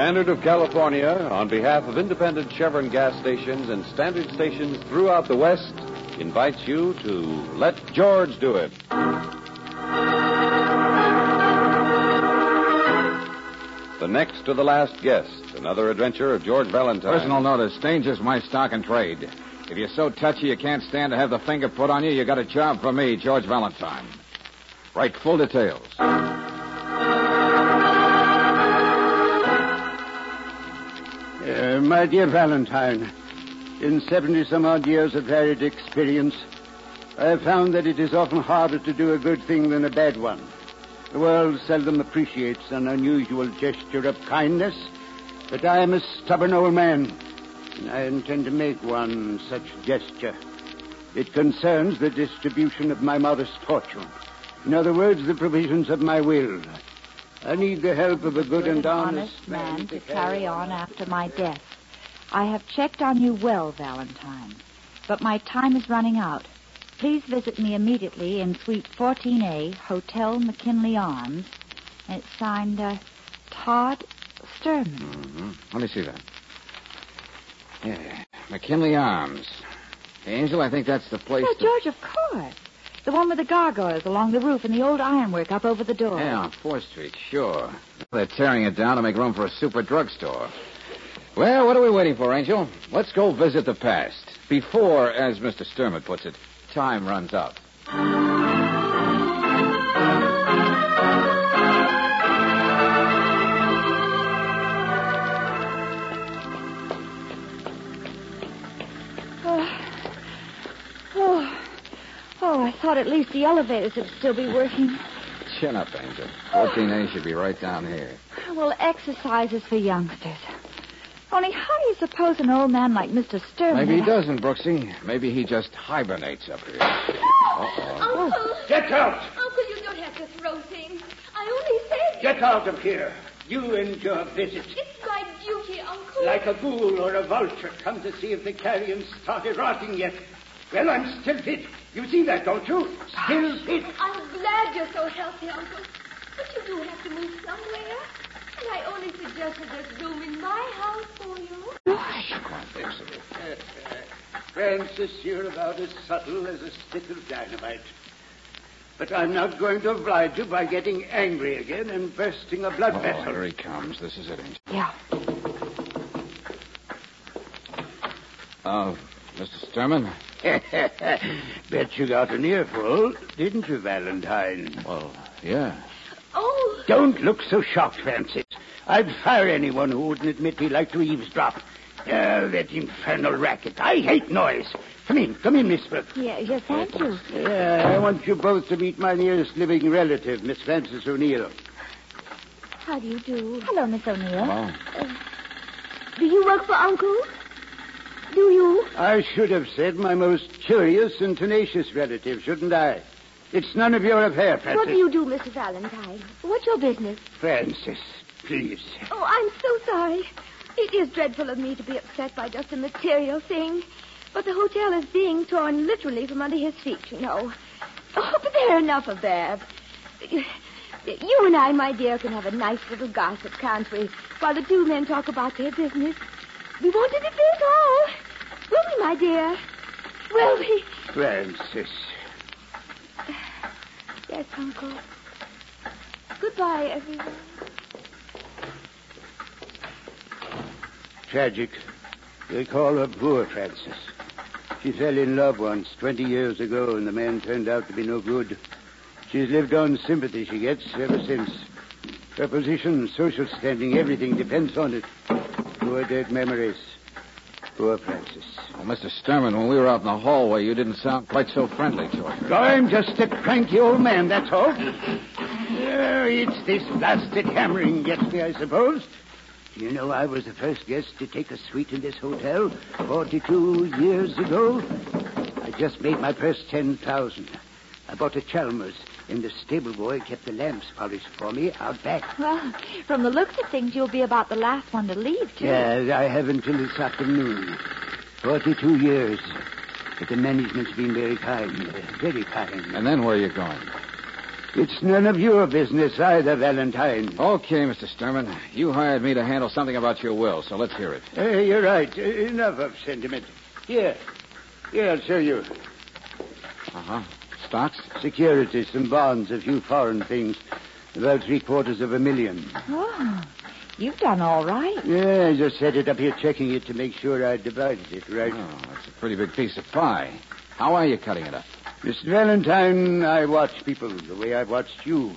Standard of California, on behalf of independent Chevron gas stations and standard stations throughout the West, invites you to Let George Do It. The next to the last guest, another adventure of George Valentine. Personal notice, danger's my stock and trade. If you're so touchy you can't stand to have the finger put on you, you got a job for me, George Valentine. Write full details. My dear Valentine, in 70-some-odd years of varied experience, I have found that it is often harder to do a good thing than a bad one. The world seldom appreciates an unusual gesture of kindness, but I am a stubborn old man, and I intend to make one such gesture. It concerns the distribution of my modest fortune. In other words, the provisions of my will. I need the help of a good and honest man to carry on after my death. I have checked on you well, Valentine, but my time is running out. Please visit me immediately in Suite 14A, Hotel McKinley Arms. And it's signed, Todd Sturman. Mm-hmm. Let me see that. Yeah, McKinley Arms. Hey, Angel, I think that's the place. Oh, George, of course. The one with the gargoyles along the roof and the old ironwork up over the door. Yeah, on 4th Street, sure. They're tearing it down to make room for a super drugstore. Well, what are we waiting for, Angel? Let's go visit the past. Before, as Mr. Sturman puts it, time runs out. Oh, I thought at least the elevators would still be working. Chin up, Angel. 14A should be right down here. Well, exercise is for youngsters. Only how do you suppose an old man like Mr. Sturman... Maybe he doesn't, Brooksy. Maybe he just hibernates up here. Uncle! Get out! Uncle, you don't have to throw things. I only said... Get out of here. You and your visit. It's my duty, Uncle. Like a ghoul or a vulture, come to see if the carrion started rotting yet. Well, I'm still fit. You see that, don't you? Still fit. I'm glad you're so healthy, Uncle. But you do have to move somewhere. And I only suggested there's room in my house for you. Francis, you're about as subtle as a stick of dynamite. But I'm not going to oblige you by getting angry again and bursting a blood vessel. Here he comes. This is it, Angel. Yeah. Mr. Sturman? Bet you got an earful, didn't you, Valentine? Well, yeah. Oh! Don't look so shocked, Francis. I'd fire anyone who wouldn't admit he liked to eavesdrop. That infernal racket. I hate noise. Come in, Miss Brooke. Yeah, thank you. I want you both to meet my nearest living relative, Miss Frances O'Neill. How do you do? Hello, Miss O'Neill. Hello. Do you work for Uncle? Do you? I should have said my most curious and tenacious relative, shouldn't I? It's none of your affair, Francis. What do you do, Mr. Valentine? What's your business? Francis, please. Oh, I'm so sorry. It is dreadful of me to be upset by just a material thing. But the hotel is being torn literally from under his feet, you know. Oh, but there, enough of that. You and I, my dear, can have a nice little gossip, can't we? While the two men talk about their business. We won't interfere at all. Will we, my dear? Will we? Francis. Yes, Uncle. Goodbye, everyone. Tragic. They call her poor Francis. She fell in love once, 20 years ago, and the man turned out to be no good. She's lived on sympathy she gets ever since. Her position, social standing, everything depends on it. Poor dead memories. Poor Francis. Well, Mr. Sturman, when we were out in the hallway, you didn't sound quite so friendly, George. I'm just a cranky old man, that's all. It's this blasted hammering gets me, I suppose. You know, I was the first guest to take a suite in this hotel 42 years ago. I just made my first 10,000. I bought a Chalmers, and the stable boy kept the lamps polished for me out back. Well, from the looks of things, you'll be about the last one to leave, too. Yeah, I have until this afternoon. 42 years. But the management's been very kind, very kind. And then where are you going? It's none of your business either, Valentine. Okay, Mr. Sturman. You hired me to handle something about your will, so let's hear it. You're right. Enough of sentiment. Here, I'll show you. Uh-huh. Stocks? Securities, some bonds, a few foreign things. About $750,000. Oh, you've done all right. Yeah, I just set it up here checking it to make sure I divided it right. Oh, that's a pretty big piece of pie. How are you cutting it up? Mr. Valentine, I watch people the way I've watched you.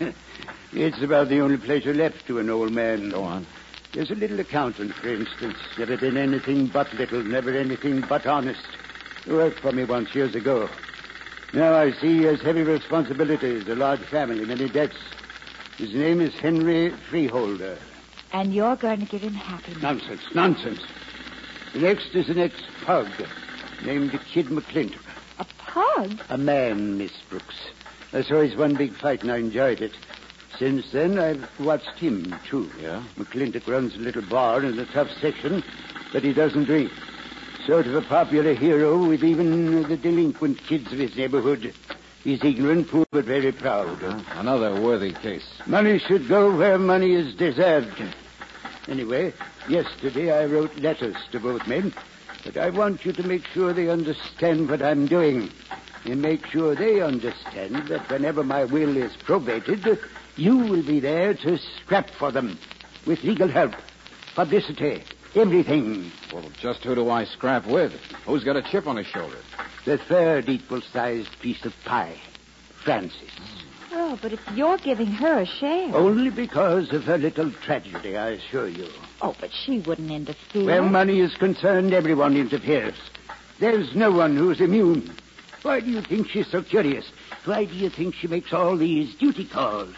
It's about the only pleasure left to an old man. Go on. There's a little accountant, for instance. Never been anything but little, never anything but honest. He worked for me once years ago. Now I see he has heavy responsibilities, a large family, many debts. His name is Henry Freeholder. And you're going to give him happiness. Nonsense. The next is an ex-pug named Kid McClintock. A pug? A man, Miss Brooks. I saw his one big fight and I enjoyed it. Since then, I've watched him, too. Yeah? McClintock runs a little bar in a tough section, but he doesn't drink. Sort of a popular hero with even the delinquent kids of his neighborhood. He's ignorant, poor, but very proud. Another worthy case. Money should go where money is deserved. Anyway, yesterday I wrote letters to both men, but I want you to make sure they understand what I'm doing. And make sure they understand that whenever my will is probated, you will be there to scrap for them. With legal help, publicity, everything. Well, just who do I scrap with? Who's got a chip on his shoulder? The third equal-sized piece of pie, Frances. Oh, but if you're giving her a share. Only because of her little tragedy, I assure you. Oh, but she wouldn't interfere. Where money is concerned, everyone interferes. There's no one who's immune. Why do you think she's so curious? Why do you think she makes all these duty calls?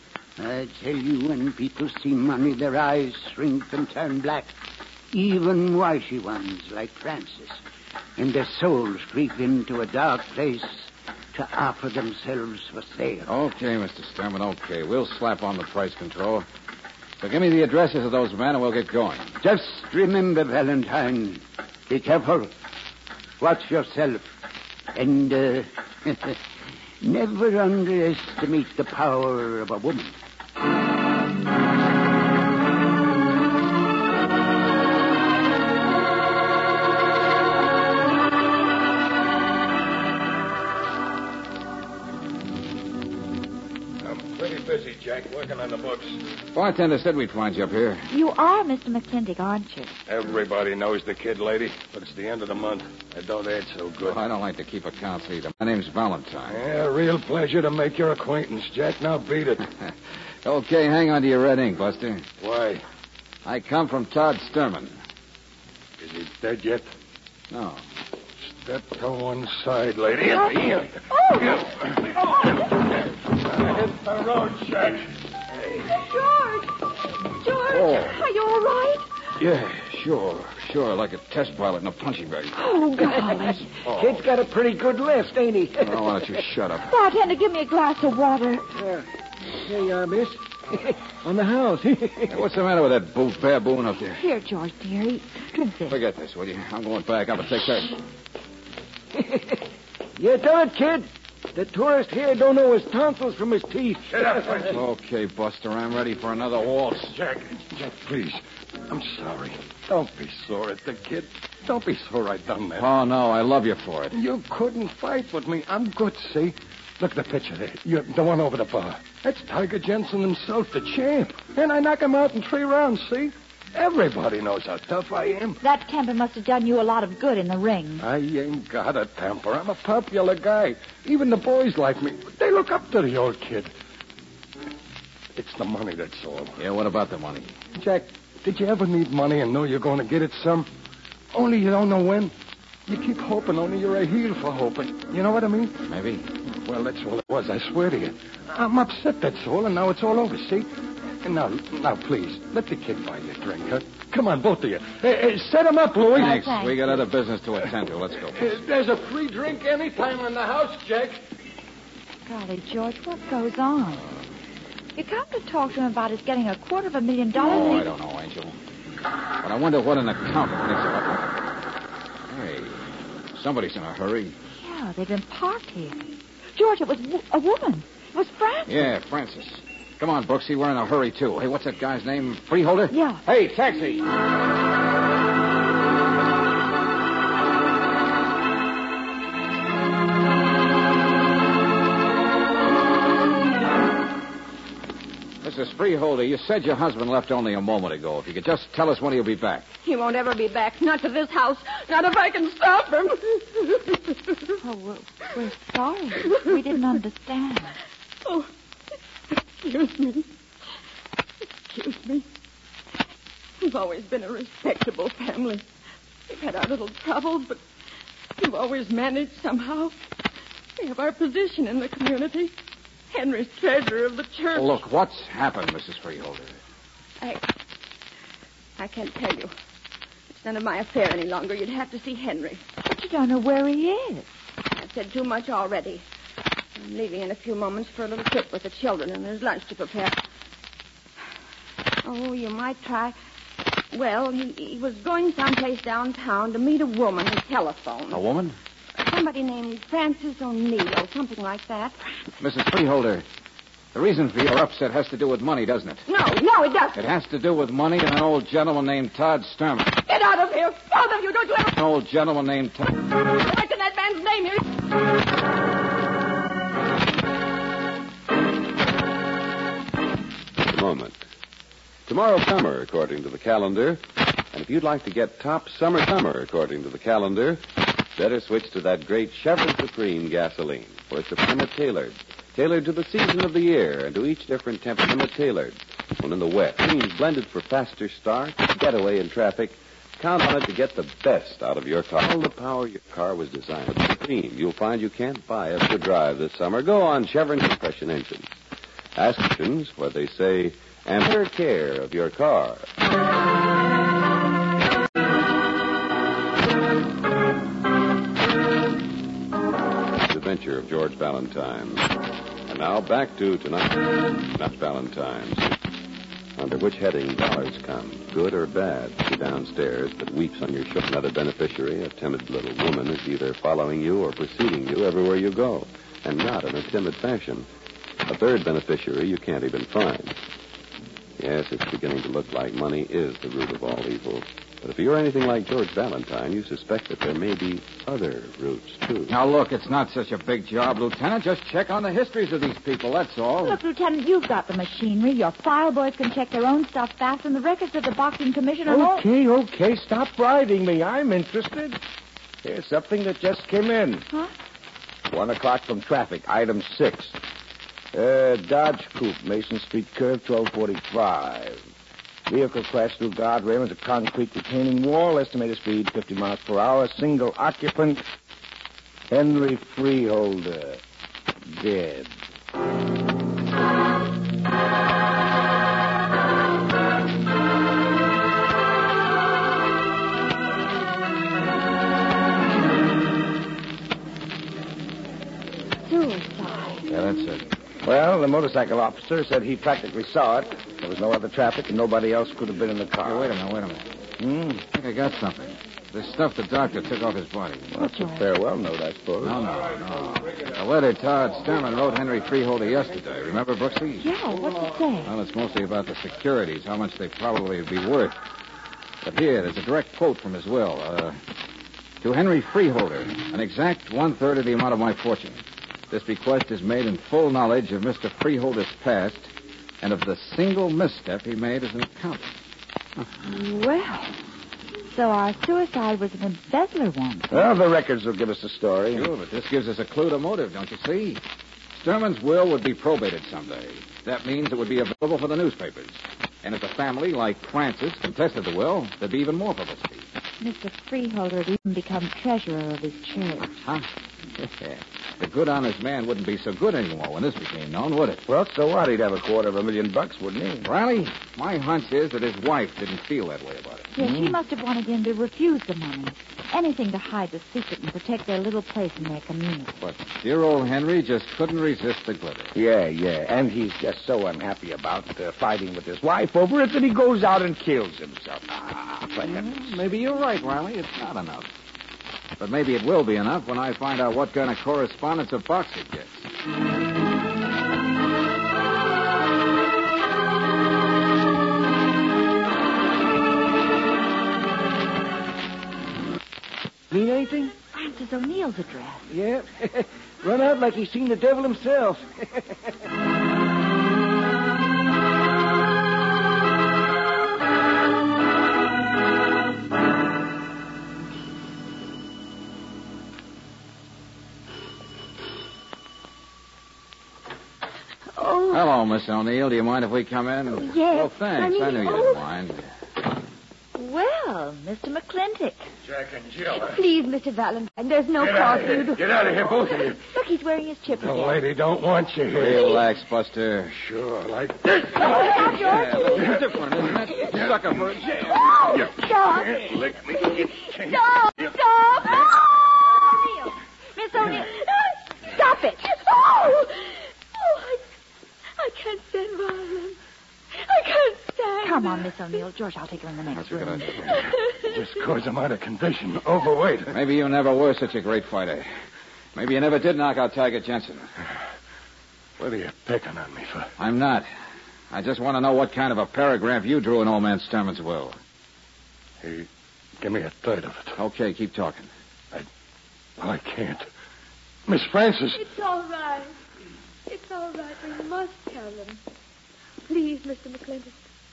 I tell you, when people see money, their eyes shrink and turn black. Even wishy ones like Frances. And their souls creep into a dark place to offer themselves for sale. Okay, Mr. Sturman, okay. We'll slap on the price control. So give me the addresses of those men and we'll get going. Just remember, Valentine, be careful. Watch yourself. And never underestimate the power of a woman. Busy, Jack, working on the books. Bartender said we'd find you up here. You are Mr. McClintock, aren't you? Everybody knows the kid, lady, but it's the end of the month. I don't add so good. Well, I don't like to keep accounts either. My name's Valentine. Yeah, real pleasure to make your acquaintance, Jack. Now beat it. Okay, hang on to your red ink, Buster. Why? I come from Todd Sturman. Is he dead yet? No. Step to one side, lady. Oh. Hit the road, Jack. George, are you all right? Yeah, sure, like a test pilot in a punching bag. Oh, golly. Kid's got a pretty good lift, ain't he? Oh, why don't you shut up? Bartender, give me a glass of water. Here you are, miss. On the house. Hey, what's the matter with that baboon up there? Here, George, dearie. Drink this. Forget this, will you? I'm going back up and take care. You done it, kid. The tourist here don't know his tonsils from his teeth. Shut up, Okay, Buster, I'm ready for another waltz. Jack, please. I'm sorry. Don't be sore at the kid. Don't be sore I done that. Oh, no, I love you for it. You couldn't fight with me. I'm good, see? Look at the picture there. The one over the bar. That's Tiger Jensen himself, the champ. And I knock him out in 3 rounds, see? Everybody knows how tough I am. That temper must have done you a lot of good in the ring. I ain't got a temper. I'm a popular guy. Even the boys like me. They look up to the old kid. It's the money, that's all. Yeah, what about the money? Jack, did you ever need money and know you're going to get it some? Only you don't know when? You keep hoping, only you're a heel for hoping. You know what I mean? Maybe. Well, that's all it was, I swear to you. I'm upset, that's all, and now it's all over, see? And now, please, let the kid buy you a drink, huh? Come on, both of you. Set him up, Louie. Thanks. thanks. We got other business to attend to. Let's go. There's a free drink anytime in the house, Jack. Golly, George, what goes on? You come to talk to him about his getting $250,000. Oh, I don't know, Angel. But I wonder what an accountant thinks about. Hey, somebody's in a hurry. Yeah, they've been parked here. George, it was a woman. was Francis. Yeah, Francis. Come on, Brooksy. We're in a hurry, too. Hey, what's that guy's name? Freeholder? Yeah. Hey, taxi. Mrs. Freeholder, you said your husband left only a moment ago. If you could just tell us when he'll be back. He won't ever be back. Not to this house. Not if I can stop him. Oh, we're sorry. We didn't understand. Oh, excuse me. Excuse me. We've always been a respectable family. We've had our little troubles, but we've always managed somehow. We have our position in the community. Henry's treasurer of the church. Look, what's happened, Mrs. Freeholder? I can't tell you. It's none of my affair any longer. You'd have to see Henry. But you don't know where he is. I've said too much already. I'm leaving in a few moments for a little trip with the children, and there's lunch to prepare. Oh, you might try. Well, he was going someplace downtown to meet a woman and telephone. A woman? Somebody named Frances O'Neill, something like that. Mrs. Freeholder, the reason for your upset has to do with money, doesn't it? No, it doesn't. It has to do with money and an old gentleman named Todd Sturman. Get out of here, both of you. Don't you ever An old gentleman named Todd. mention that man's name here. Just a moment. Tomorrow's summer, according to the calendar. And if you'd like to get top summer, according to the calendar, better switch to that great Chevron Supreme gasoline. For it's tailored to the season of the year and to each different temperament tailored. When in the wet, means blended for faster start, getaway in traffic. Count on it to get the best out of your car. All the power your car was designed with Supreme. You'll find you can't buy it to drive this summer. Go on Chevron compression engines. Ask questions where they say, and take care of your car. Adventure of George Valentine. And now back to tonight, not Valentine's. Under which heading dollars come, good or bad? She downstairs that weeps on your shook. Another beneficiary, a timid little woman, is either following you or preceding you everywhere you go, and not in a timid fashion. A third beneficiary you can't even find. Yes, it's beginning to look like money is the root of all evil. But if you're anything like George Valentine, you suspect that there may be other roots, too. Now, look, it's not such a big job, Lieutenant. Just check on the histories of these people, that's all. Look, Lieutenant, you've got the machinery. Your file boys can check their own stuff fast, and the records of the Boxing Commission are all... Okay. Stop bribing me. I'm interested. Here's something that just came in. Huh? 1 o'clock from traffic, item 6. Dodge Coupe, Mason Street curve, 1245. Vehicle crashed through guardrail into concrete retaining wall. Estimated speed 50 miles per hour. Single occupant. Henry Freeholder. Dead. Suicide. Yeah, that's it. Well, the motorcycle officer said he practically saw it. There was no other traffic, and nobody else could have been in the car. Hey, wait a minute. I think I got something. This stuff the doctor took off his body. Well, that's a farewell note, I suppose. No. A letter Todd Sturman wrote Henry Freeholder yesterday. Remember, Brooksy? Yeah, what's it say? Well, it's mostly about the securities, how much they probably would be worth. But here, there's a direct quote from his will. To Henry Freeholder, an exact 1/3 of the amount of my fortune. This bequest is made in full knowledge of Mr. Freeholder's past and of the single misstep he made as an accountant. Well, so our suicide was an embezzler one. Well, the records will give us the story. Sure, but this gives us a clue to motive, don't you see? Sturman's will would be probated someday. That means it would be available for the newspapers. And if a family like Francis contested the will, there'd be even more publicity. Mr. Freeholder had even become treasurer of his church. Huh? The good, honest man wouldn't be so good anymore when this became known, would it? Well, so what? He'd have $250,000, wouldn't he? Riley, my hunch is that his wife didn't feel that way about it. Yes, she must have wanted him to refuse the money. Anything to hide the secret and protect their little place in their community. But dear old Henry just couldn't resist the glitter. Yeah. And he's just so unhappy about fighting with his wife over it that he goes out and kills himself. For heavens. Maybe you're right, Riley. It's not enough. But maybe it will be enough when I find out what kind of correspondence a boxer gets. anything? Francis O'Neill's address. Yeah. Run out like he's seen the devil himself. Hello, Miss O'Neill. Do you mind if we come in? Yes. Oh, thanks. I knew you didn't mind. Well, Mr. McClintock. Jack and Jill. Please, Mr. Valentine, there's no Get out cause of for you here. to... Get out of here, both of you. Look, he's wearing his chip The again. lady don't want you here. Relax, Buster. Sure, like this. Now, George. Yeah, that's different, isn't it? Sucker for a jam. Oh, stop. Lick me. Stop. Stop. Oh, Miss O'Neill. Stop it. Oh, I can't stand violence. I can't stand Come on, it. Miss O'Neill. George, I'll take her in the next That's a good room. idea. Just cause I'm out of condition. Overweight. Maybe you never were such a great fighter. Maybe you never did knock out Tiger Jensen. What are you picking on me for? I'm not. I just want to know what kind of a paragraph you drew in old man Sturman's will. Hey, give me a third of it. Okay, keep talking. Well, I can't. Miss Francis. It's all right. It's all right. We must tell them. Please, Mr. McClintock.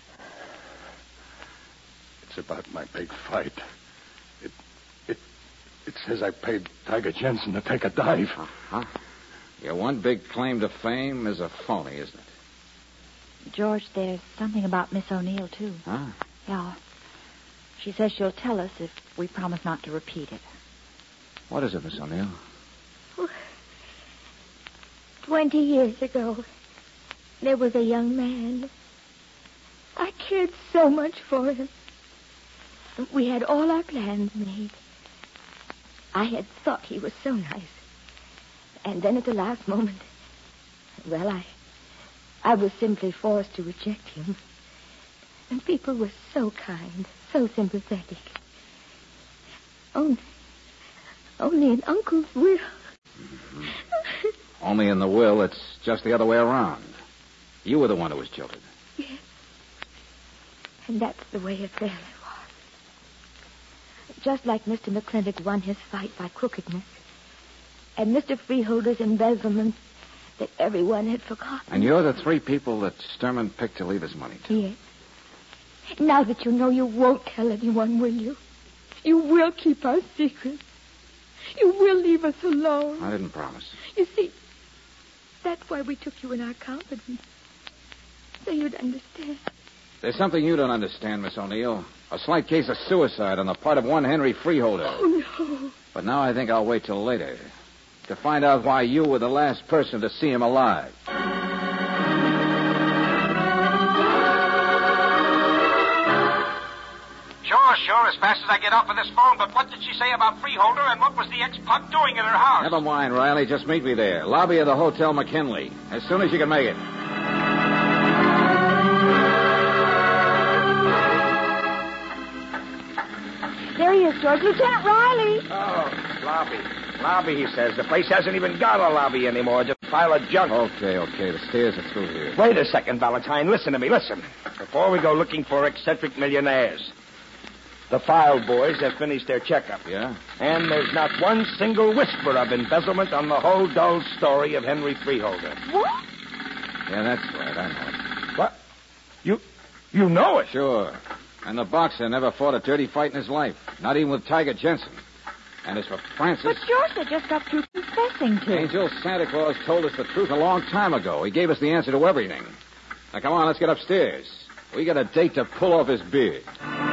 It's about my big fight. It says I paid Tiger Jensen to take a dive. Huh? Your one big claim to fame is a phony, isn't it? George, there's something about Miss O'Neill, too. Huh? Yeah. She says she'll tell us if we promise not to repeat it. What is it, Miss O'Neill? 20 years ago, there was a young man. I cared so much for him. We had all our plans made. I had thought he was so nice. And then at the last moment, well, I was simply forced to reject him. And people were so kind, so sympathetic. Only in Uncle's will. Mm-hmm. Only in the will, it's just the other way around. You were the one who was jilted. Yes. And that's the way it really was. Just like Mr. McClintock won his fight by crookedness, and Mr. Freeholder's embezzlement that everyone had forgotten. And you're the three people that Sturman picked to leave his money to. Yes. Now that you know, you won't tell anyone, will you? You will keep our secret. You will leave us alone. I didn't promise. You see, that's why we took you in our confidence. So you'd understand. There's something you don't understand, Miss O'Neill. A slight case of suicide on the part of one Henry Freeholder. Oh, no. But now I think I'll wait till later to find out why you were the last person to see him alive. Sure, as fast as I get off of this phone. But what did she say about Freeholder, and what was the ex-pug doing in her house? Never mind, Riley. Just meet me there. Lobby of the Hotel McKinley. As soon as you can make it. There he is, George. Lieutenant Riley. Oh, lobby, he says. The place hasn't even got a lobby anymore. Just a pile of junk. Okay. The stairs are through here. Wait a second, Valentine. Listen to me, listen. Before we go looking for eccentric millionaires, the file boys have finished their checkup. Yeah? And there's not one single whisper of embezzlement on the whole dull story of Henry Freeholder. What? Yeah, that's right. I know it. What? You know it? Sure. And the boxer never fought a dirty fight in his life. Not even with Tiger Jensen. And as for Francis... But George, they just got through confessing to. Angel, Santa Claus told us the truth a long time ago. He gave us the answer to everything. Now, come on, let's get upstairs. We got a date to pull off his beard.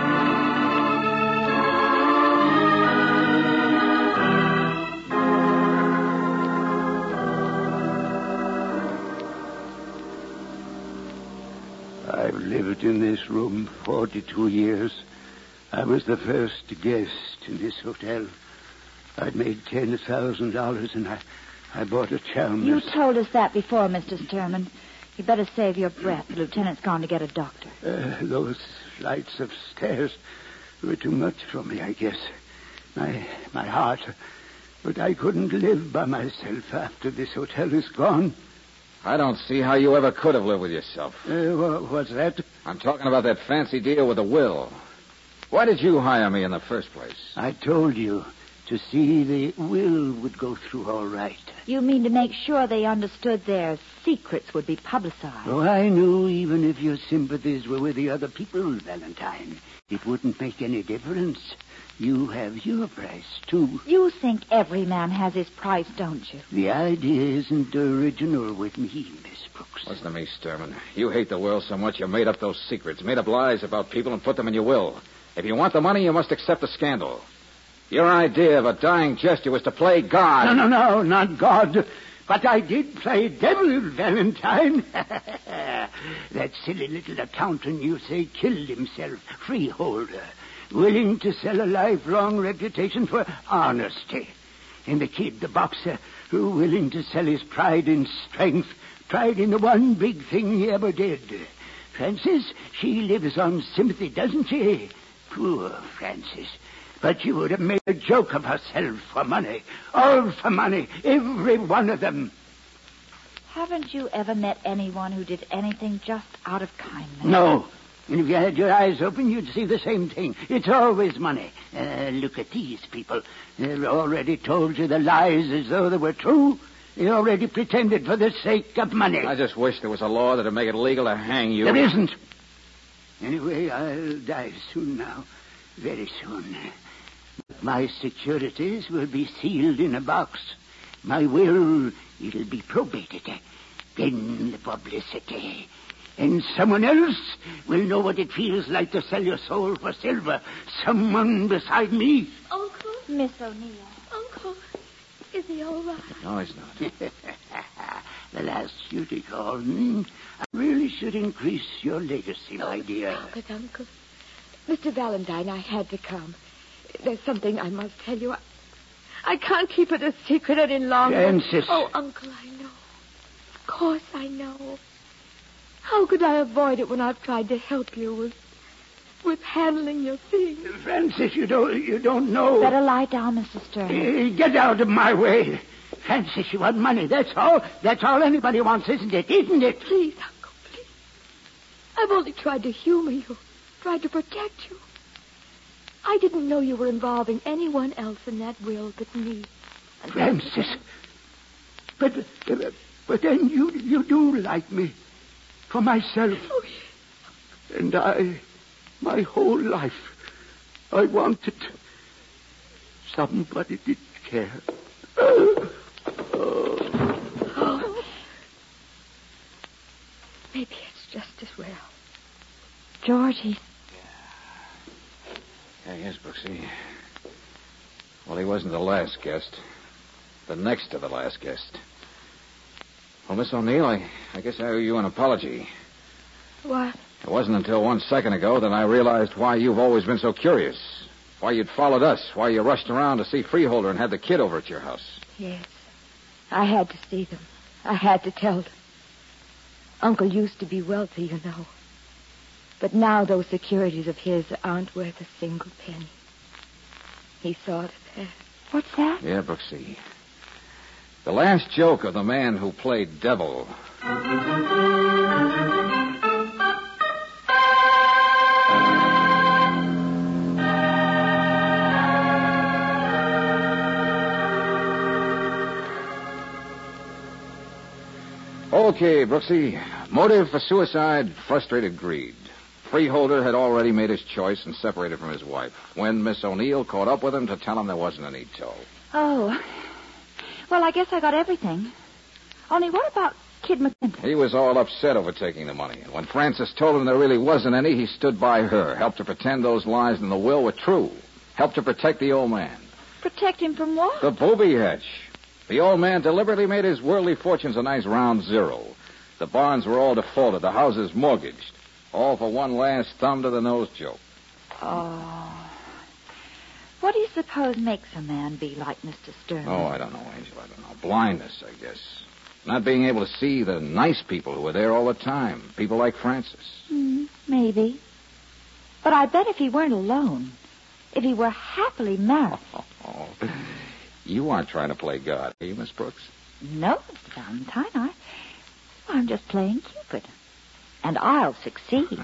I've lived in this room 42 years. I was the first guest in this hotel. I'd made $10,000, and I bought a Chalmers. You told us that before, Mr. Sturman. You better save your breath. The lieutenant's gone to get a doctor. Those flights of stairs were too much for me, I guess. My heart. But I couldn't live by myself after this hotel is gone. I don't see how you ever could have lived with yourself. What's that? I'm talking about that fancy deal with the will. Why did you hire me in the first place? I told you. to see the will would go through all right. You mean to make sure they understood their secrets would be publicized? Oh, I knew even if your sympathies were with the other people, Valentine, it wouldn't make any difference. You have your price, too. You think every man has his price, don't you? The idea isn't original with me, Miss Brooks. Listen to me, Sturman. You hate the world so much you made up those secrets, made up lies about people and put them in your will. If you want the money, you must accept the scandal. Your idea of a dying gesture was to play God. No, not God. But I did play devil, Valentine. That silly little accountant you say killed himself, freeholder, willing to sell a lifelong reputation for honesty. And the kid, the boxer, who willing to sell his pride in strength, pride in the one big thing he ever did. Frances, she lives on sympathy, doesn't she? Poor Frances. But she would have made a joke of herself for money. All for money. Every one of them. Haven't you ever met anyone who did anything just out of kindness? No. And if you had your eyes open, you'd see the same thing. It's always money. Look at these people. They've already told you the lies as though they were true. They already pretended for the sake of money. I just wish there was a law that would make it legal to hang you. There isn't. Anyway, I'll die soon now. Very soon. My securities will be sealed in a box. My will, it'll be probated. Then the publicity. And someone else will know what it feels like to sell your soul for silver. Someone beside me. Uncle? Miss O'Neill. Uncle, is he all right? No, he's not. The last duty call. I really should increase your legacy, my dear. Stop it, Uncle. Mr. Valentine, I had to come. There's something I must tell you. I can't keep it a secret any longer. Frances. Oh, Uncle, I know. Of course I know. How could I avoid it when I've tried to help you with handling your things? Frances, you don't know. Better lie down, Mr. Stern. Get out of my way. Frances, you want money. That's all. That's all anybody wants, isn't it? Isn't it? Please, Uncle, please. I've only tried to humor you, tried to protect you. I didn't know you were involving anyone else in that will but me. And Frances. But then you do like me. For myself. Oh, yes. And my whole life, I wanted somebody did care. Oh. Maybe it's just as well. George, he's... Yeah, yes, Brooksy. Well, he wasn't the last guest. The next to the last guest. Well, Miss O'Neill, I guess I owe you an apology. What? It wasn't until 1 second ago that I realized why you've always been so curious. Why you'd followed us. Why you rushed around to see Freeholder and had the kid over at your house. Yes. I had to see them. I had to tell them. Uncle used to be wealthy, you know. But now those securities of his aren't worth a single penny. He thought of that. What's that? Yeah, Brooksy. The last joke of the man who played devil. Okay, Brooksy. Motive for suicide, frustrated greed. Freeholder had already made his choice and separated from his wife when Miss O'Neill caught up with him to tell him there wasn't any tow. Oh. Well, I guess I got everything. Only what about Kid McClintock? He was all upset over taking the money. And when Frances told him there really wasn't any, he stood by her, helped to pretend those lies in the will were true, helped to protect the old man. Protect him from what? The booby hatch. The old man deliberately made his worldly fortunes a nice round zero. The barns were all defaulted, the houses mortgaged. All for one last thumb-to-the-nose joke. Oh. What do you suppose makes a man be like Mr. Stern? Oh, I don't know, Angel. I don't know. Blindness, I guess. Not being able to see the nice people who were there all the time. People like Frances. Maybe. But I bet if he weren't alone, if he were happily married... Oh, you aren't trying to play God, are you, Miss Brooks? No, Mr. Valentine. I'm just playing Cupid. And I'll succeed.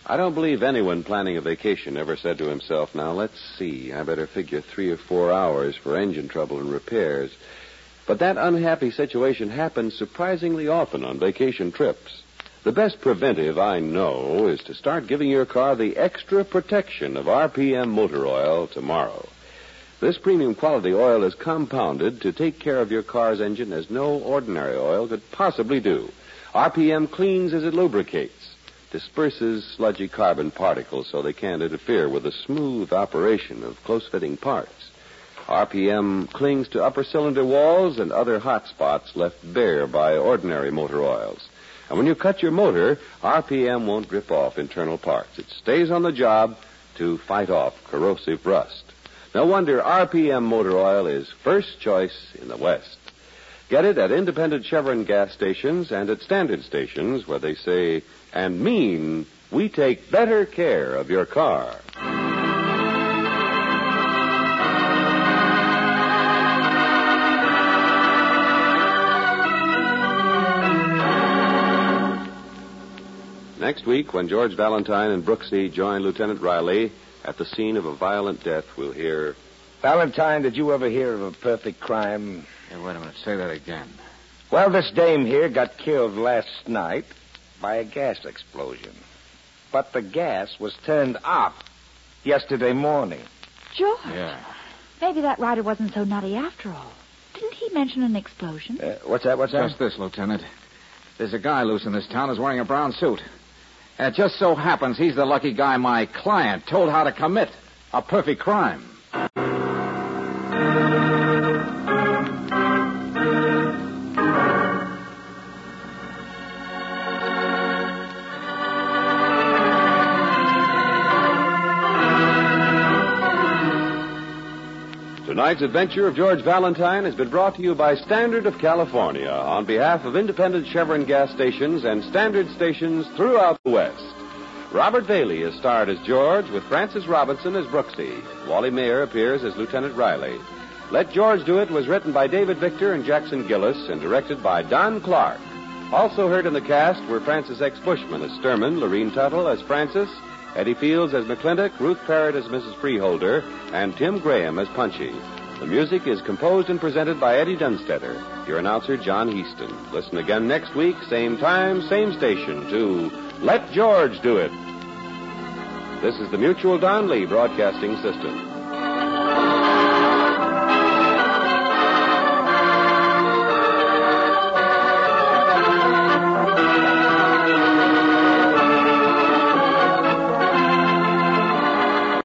I don't believe anyone planning a vacation ever said to himself, now, let's see, I better figure 3 or 4 hours for engine trouble and repairs. But that unhappy situation happens surprisingly often on vacation trips. The best preventive I know is to start giving your car the extra protection of RPM motor oil tomorrow. This premium quality oil is compounded to take care of your car's engine as no ordinary oil could possibly do. RPM cleans as it lubricates, disperses sludgy carbon particles so they can't interfere with the smooth operation of close-fitting parts. RPM clings to upper cylinder walls and other hot spots left bare by ordinary motor oils. And when you cut your motor, RPM won't rip off internal parts. It stays on the job to fight off corrosive rust. No wonder RPM motor oil is first choice in the West. Get it at independent Chevron gas stations and at standard stations where they say and mean we take better care of your car. Next week, when George Valentine and Brooksy join Lieutenant Riley at the scene of a violent death, we'll hear... Valentine, did you ever hear of a perfect crime? Hey, wait a minute. Say that again. Well, this dame here got killed last night by a gas explosion. But the gas was turned off yesterday morning. George. Yeah. Maybe that rider wasn't so nutty after all. Didn't he mention an explosion? What's that? Just this, Lieutenant. There's a guy loose in this town who's wearing a brown suit. It just so happens he's the lucky guy my client told how to commit a perfect crime. Tonight's adventure of George Valentine has been brought to you by Standard of California on behalf of independent Chevron gas stations and Standard stations throughout the West. Robert Bailey is starred as George with Francis Robinson as Brooksy. Wally Mayer appears as Lieutenant Riley. Let George Do It was written by David Victor and Jackson Gillis and directed by Don Clark. Also heard in the cast were Francis X. Bushman as Sturman, Lorene Tuttle as Francis, Eddie Fields as McClintock, Ruth Parrott as Mrs. Freeholder, and Tim Graham as Punchy. The music is composed and presented by Eddie Dunstetter. Your announcer, John Heaston. Listen again next week, same time, same station, to Let George Do It. This is the Mutual Don Lee Broadcasting System.